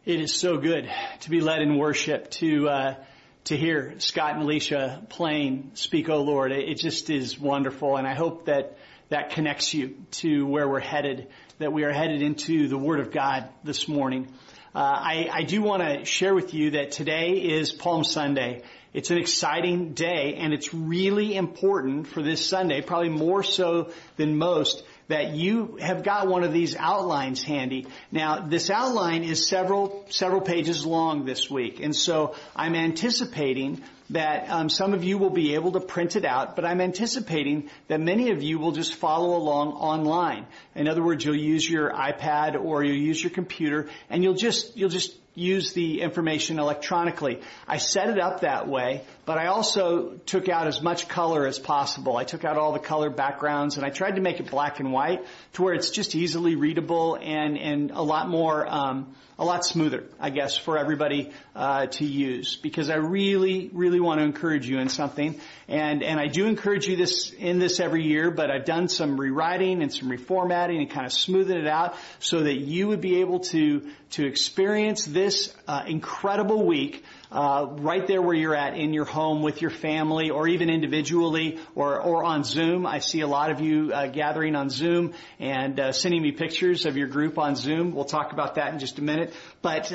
It is so good to be led in worship, to hear Scott and Alicia playing Speak, O Lord. It just is wonderful, and I hope that connects you to where we're headed, that we are headed into the Word of God this morning. I do want to share with you that today is Palm Sunday. It's an exciting day, and it's really important for this Sunday, probably more so than most, that you have got one of these outlines handy. Now, this outline is several pages long this week, and so I'm anticipating that some of you will be able to print it out, but I'm anticipating that many of you will just follow along online. In other words, you'll use your iPad or you'll use your computer, and you'll just use the information electronically. I set it up that way, but I also took out as much color as possible. I took out all the color backgrounds, and I tried to make it black and white to where it's just easily readable and a lot more, a lot smoother, I guess, for everybody to use, because I really want to encourage you in something. And I do encourage you in this every year, but I've done some rewriting and some reformatting and kind of smoothing it out so that you would be able to experience this incredible week right there where you're at, in your home with your family, or even individually, or on Zoom. I see a lot of you gathering on Zoom and sending me pictures of your group on Zoom. We'll talk about that in just a minute. But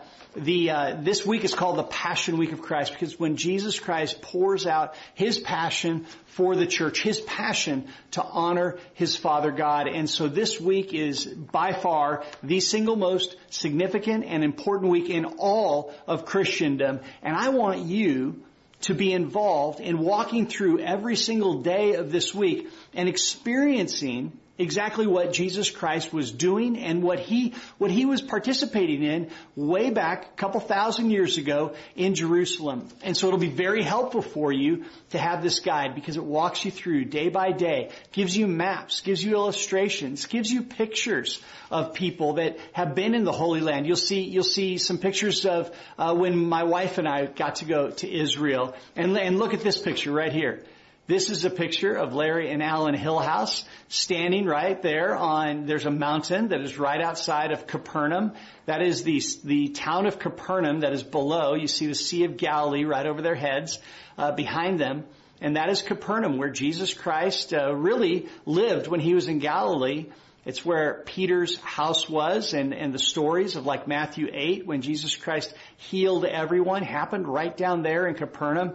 this week is called the Passion Week of Christ, because when Jesus Christ pours out His passion for the church, His passion to honor His Father God. And so this week is by far the single most significant and important week in all of Christendom. And I want you to be involved in walking through every single day of this week and experiencing exactly what Jesus Christ was doing and what he was participating in way back a couple thousand years ago in Jerusalem. And so it'll be very helpful for you to have this guide, because it walks you through day by day, gives you maps, gives you illustrations, gives you pictures of people that have been in the Holy Land. You'll see some pictures of when my wife and I got to go to Israel. And look at this picture right here. This is a picture of Larry and Alan Hillhouse standing right there there's a mountain that is right outside of Capernaum. That is the town of Capernaum that is below. You see the Sea of Galilee right over their heads, behind them. And that is Capernaum, where Jesus Christ really lived when He was in Galilee. It's where Peter's house was, and the stories of like Matthew 8, when Jesus Christ healed everyone, happened right down there in Capernaum.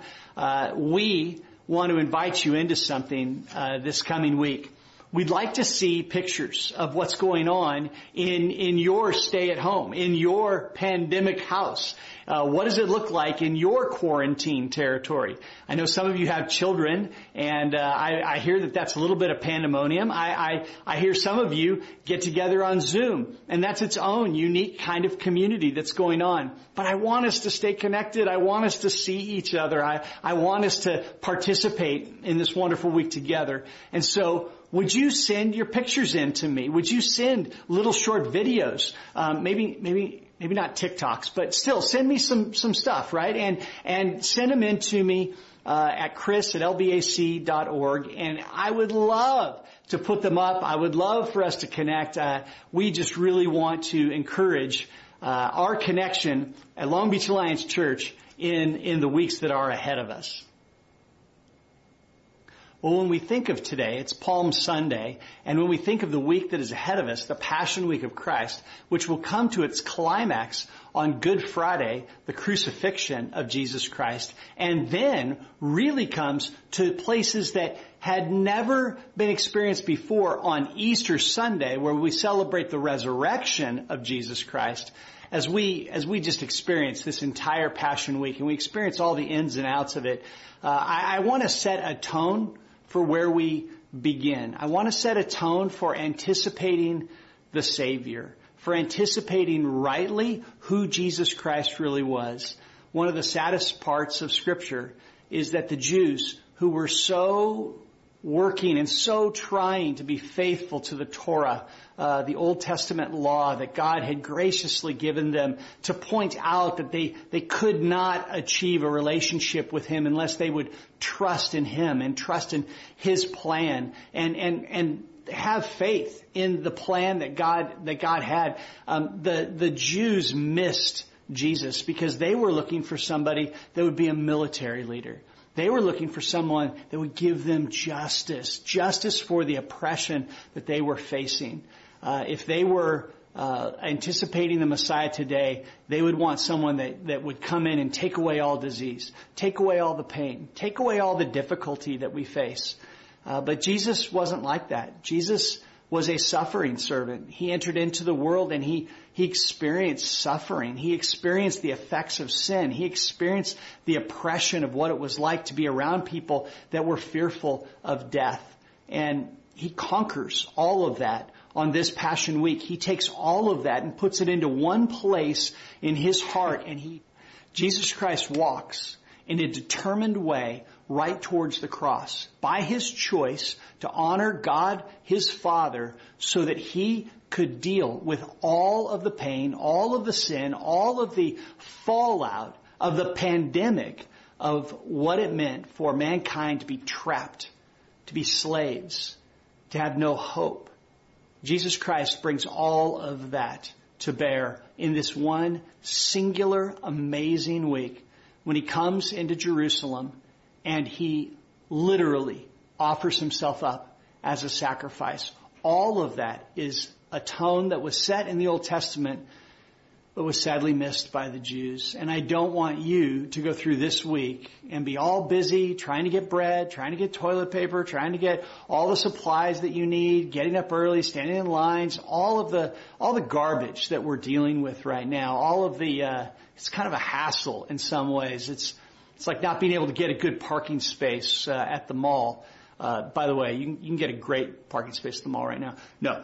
We want to invite you into something this coming week. We'd like to see pictures of what's going on in your stay at home, in your pandemic house. What does it look like in your quarantine territory? I know some of you have children, and I hear that that's a little bit of pandemonium. I hear some of you get together on Zoom, and that's its own unique kind of community that's going on. But I want us to stay connected. I want us to see each other. I want us to participate in this wonderful week together. And so, would you send your pictures in to me? Would you send little short videos? Maybe not TikToks, but still send me some stuff, right? And send them in to me at chris@lbac.org. And I would love to put them up. I would love for us to connect. We just really want to encourage our connection at Long Beach Alliance Church in the weeks that are ahead of us. Well, when we think of today, it's Palm Sunday, and when we think of the week that is ahead of us, the Passion Week of Christ, which will come to its climax on Good Friday, the crucifixion of Jesus Christ, and then really comes to places that had never been experienced before on Easter Sunday, where we celebrate the resurrection of Jesus Christ. As we just experience this entire Passion Week, and we experience all the ins and outs of it, I want to set a tone for where we begin. I want to set a tone for anticipating the Savior, for anticipating rightly who Jesus Christ really was. One of the saddest parts of Scripture is that the Jews, who were so working and so trying to be faithful to the Torah, the Old Testament law that God had graciously given them, to point out that they could not achieve a relationship with Him unless they would trust in Him and trust in His plan. And have faith in the plan that God had. The Jews missed Jesus because they were looking for somebody that would be a military leader. They were looking for someone that would give them justice for the oppression that they were facing. If they were anticipating the Messiah today, they would want someone that would come in and take away all disease, take away all the pain, take away all the difficulty that we face. But Jesus wasn't like that. Jesus was a suffering servant. He entered into the world and he experienced suffering. He experienced the effects of sin. He experienced the oppression of what it was like to be around people that were fearful of death. And he conquers all of that on this Passion Week. He takes all of that and puts it into one place in his heart, and Jesus Christ walks in a determined way right towards the cross by his choice to honor God, his Father, so that he could deal with all of the pain, all of the sin, all of the fallout of the pandemic of what it meant for mankind to be trapped, to be slaves, to have no hope. Jesus Christ brings all of that to bear in this one singular, amazing week when he comes into Jerusalem and he literally offers himself up as a sacrifice. All of that is a tone that was set in the Old Testament but was sadly missed by the Jews. And I don't want you to go through this week and be all busy trying to get bread, trying to get toilet paper, trying to get all the supplies that you need, getting up early, standing in lines, all the garbage that we're dealing with right now. All of the it's kind of a hassle in some ways. It's like not being able to get a good parking space at the mall. By the way, you can get a great parking space at the mall right now. No,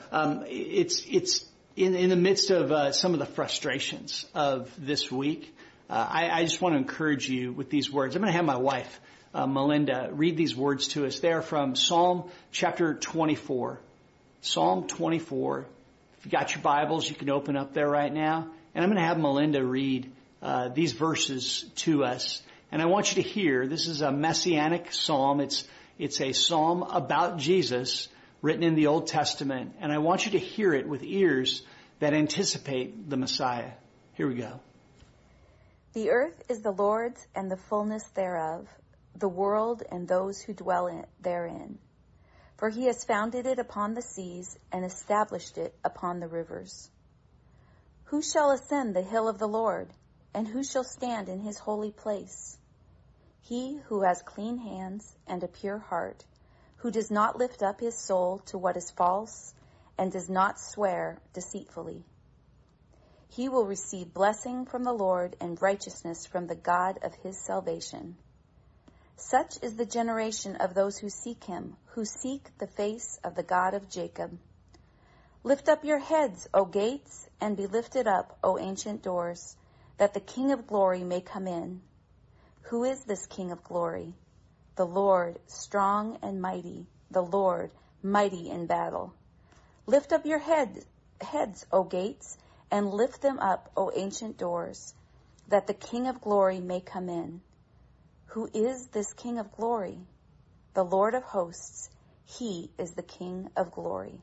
it's in the midst of some of the frustrations of this week. I just want to encourage you with these words. I'm going to have my wife, Melinda, read these words to us. They're from Psalm chapter 24. Psalm 24. If you got your Bibles, you can open up there right now. And I'm going to have Melinda read these verses to us. And I want you to hear, this is a messianic psalm. It's a psalm about Jesus written in the Old Testament. And I want you to hear it with ears that anticipate the Messiah. Here we go. The earth is the Lord's and the fullness thereof, the world and those who dwell therein. For he has founded it upon the seas and established it upon the rivers. Who shall ascend the hill of the Lord, and who shall stand in his holy place? He who has clean hands and a pure heart, who does not lift up his soul to what is false and does not swear deceitfully. He will receive blessing from the Lord and righteousness from the God of his salvation. Such is the generation of those who seek him, who seek the face of the God of Jacob. Lift up your heads, O gates, and be lifted up, O ancient doors, that the King of glory may come in. Who is this King of glory? The Lord, strong and mighty, the Lord, mighty in battle. Lift up your heads, O gates, and lift them up, O ancient doors, that the King of glory may come in. Who is this King of glory? The Lord of hosts, he is the King of glory.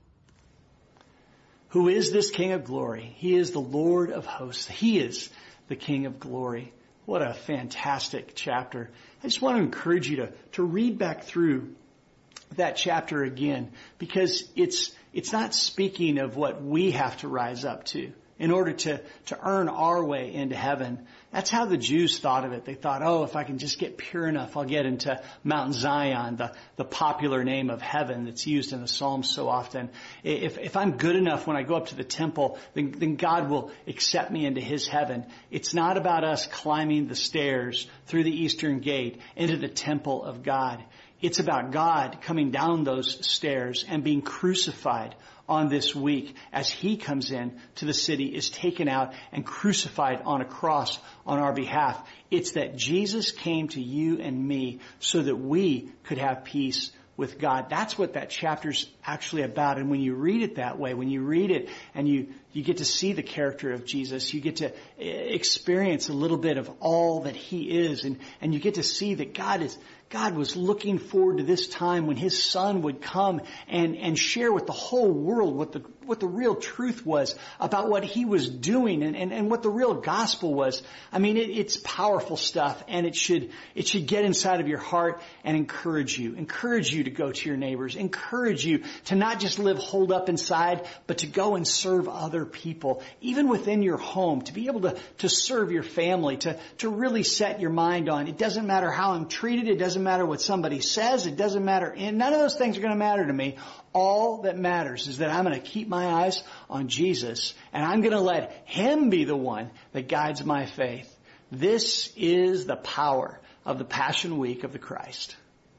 Who is this King of glory? He is the Lord of hosts. He is the King of glory. What a fantastic chapter. I just want to encourage you to read back through that chapter again, because it's not speaking of what we have to rise up to in order to earn our way into heaven. That's how the Jews thought of it. They thought, oh, if I can just get pure enough, I'll get into Mount Zion, the popular name of heaven that's used in the Psalms so often. If I'm good enough when I go up to the temple, then God will accept me into his heaven. It's not about us climbing the stairs through the eastern gate into the temple of God. It's about God coming down those stairs and being crucified on this week as he comes in to the city, is taken out and crucified on a cross on our behalf. It's that Jesus came to you and me so that we could have peace with God. That's what that chapter's actually about. And when you read it that way, when you read it and you get to see the character of Jesus, you get to experience a little bit of all that he is, and you get to see that God God was looking forward to this time when His Son would come and share with the whole world what the real truth was about what He was doing and what the real gospel was. I mean, it's powerful stuff, and it should get inside of your heart and encourage you to go to your neighbors, encourage you to not just live holed up inside, but to go and serve other people, even within your home, to be able to serve your family, to really set your mind on, it doesn't matter how I'm treated, it doesn't matter what somebody says, it doesn't matter, and none of those things are going to matter to me. All that matters is that I'm going to keep my eyes on Jesus, and I'm going to let Him be the one that guides my faith. This is the power of the Passion Week of the Christ.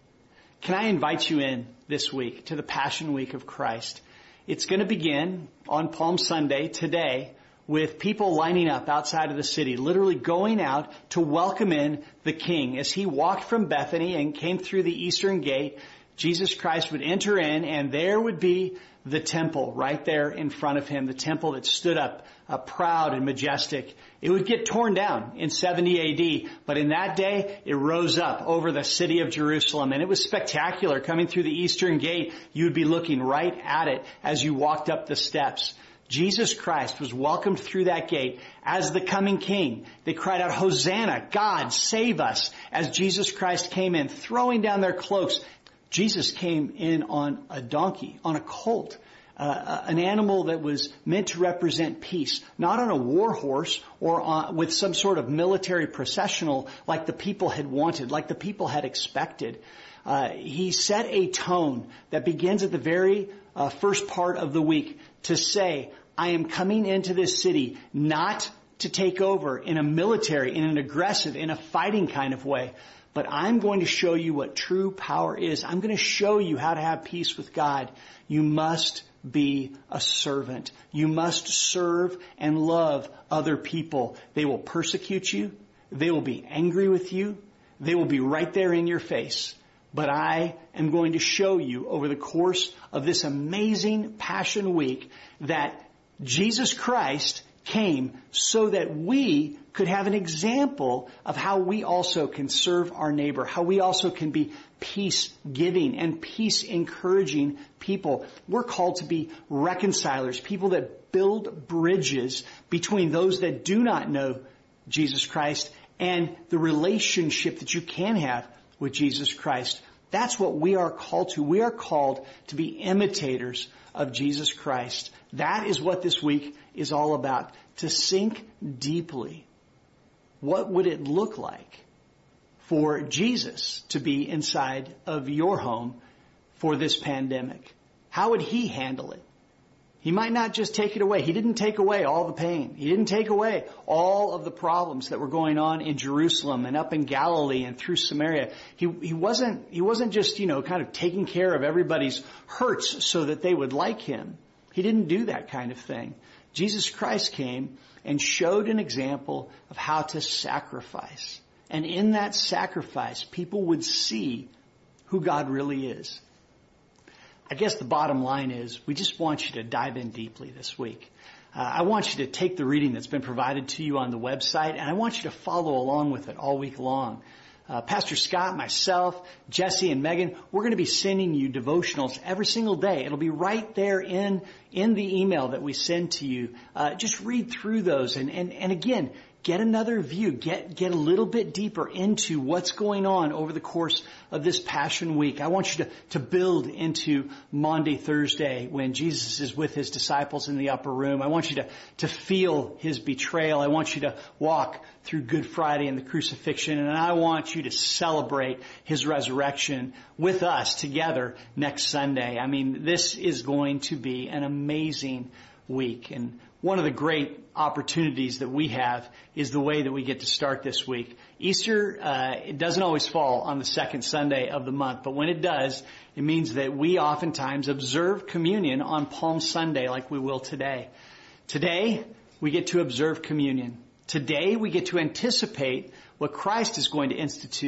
Can I invite you in this week to the Passion Week of Christ? It's going to begin on Palm Sunday today with people lining up outside of the city, literally going out to welcome in the King. As He walked from Bethany and came through the eastern gate, Jesus Christ would enter in, and there would be the temple right there in front of Him, the temple that stood up proud and majestic. It would get torn down in 70 AD, but in that day, it rose up over the city of Jerusalem, and it was spectacular. Coming through the eastern gate, you would be looking right at it as you walked up the steps. Jesus Christ was welcomed through that gate as the coming King. They cried out, "Hosanna, God, save us," as Jesus Christ came in, throwing down their cloaks. Jesus came in on a donkey, on a colt, an animal that was meant to represent peace, not on a war horse or with some sort of military processional like the people had wanted, like the people had expected. He set a tone that begins at the very first part of the week to say, I am coming into this city not to take over in a military, in an aggressive, in a fighting kind of way, but I'm going to show you what true power is. I'm going to show you how to have peace with God. You must be a servant. You must serve and love other people. They will persecute you. They will be angry with you. They will be right there in your face. But I am going to show you over the course of this amazing Passion Week that Jesus Christ came so that we could have an example of how we also can serve our neighbor, how we also can be peace-giving and peace-encouraging people. We're called to be reconcilers, people that build bridges between those that do not know Jesus Christ and the relationship that you can have with Jesus Christ. That's what we are called to. We are called to be imitators of Jesus Christ. That is what this week is all about. To sink deeply. What would it look like for Jesus to be inside of your home for this pandemic? How would He handle it? He might not just take it away. He didn't take away all the pain. He didn't take away all of the problems that were going on in Jerusalem and up in Galilee and through Samaria. He wasn't just, kind of taking care of everybody's hurts so that they would like Him. He didn't do that kind of thing. Jesus Christ came and showed an example of how to sacrifice. And in that sacrifice, people would see who God really is. I guess the bottom line is we just want you to dive in deeply this week. I want you to take the reading that's been provided to you on the website, and I want you to follow along with it all week long. Pastor Scott, myself, Jesse, and Megan, we're going to be sending you devotionals every single day. It'll be right there in the email that we send to you. Just read through those and again, get another view, get a little bit deeper into what's going on over the course of this Passion Week. I want you to build into Maundy Thursday when Jesus is with His disciples in the upper room. I want you to feel His betrayal. I want you to walk through Good Friday and the crucifixion, and I want you to celebrate His resurrection with us together next Sunday. I mean, this is going to be an amazing week, and one of the great opportunities that we have is the way that we get to start this week. Easter, it doesn't always fall on the second Sunday of the month, but when it does, it means that we oftentimes observe communion on Palm Sunday like we will today. Today, we get to observe communion. Today, we get to anticipate what Christ is going to institute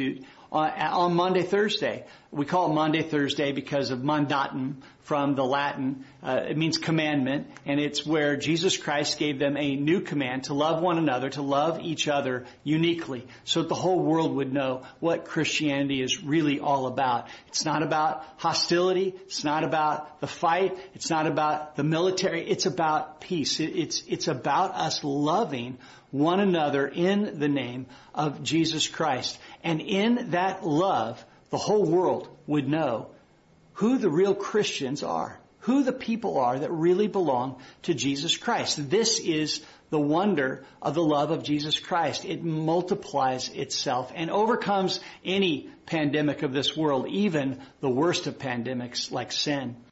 on Monday, Thursday. We call it Monday, Thursday because of mandatum from the Latin. It means commandment, and it's where Jesus Christ gave them a new command to love one another, to love each other uniquely, so that the whole world would know what Christianity is really all about. It's not about hostility. It's not about the fight. It's not about the military. It's about peace. It's about us loving one another in the name of Jesus Christ. And in that love, the whole world would know who the real Christians are, who the people are that really belong to Jesus Christ. This is the wonder of the love of Jesus Christ. It multiplies itself and overcomes any pandemic of this world, even the worst of pandemics like sin.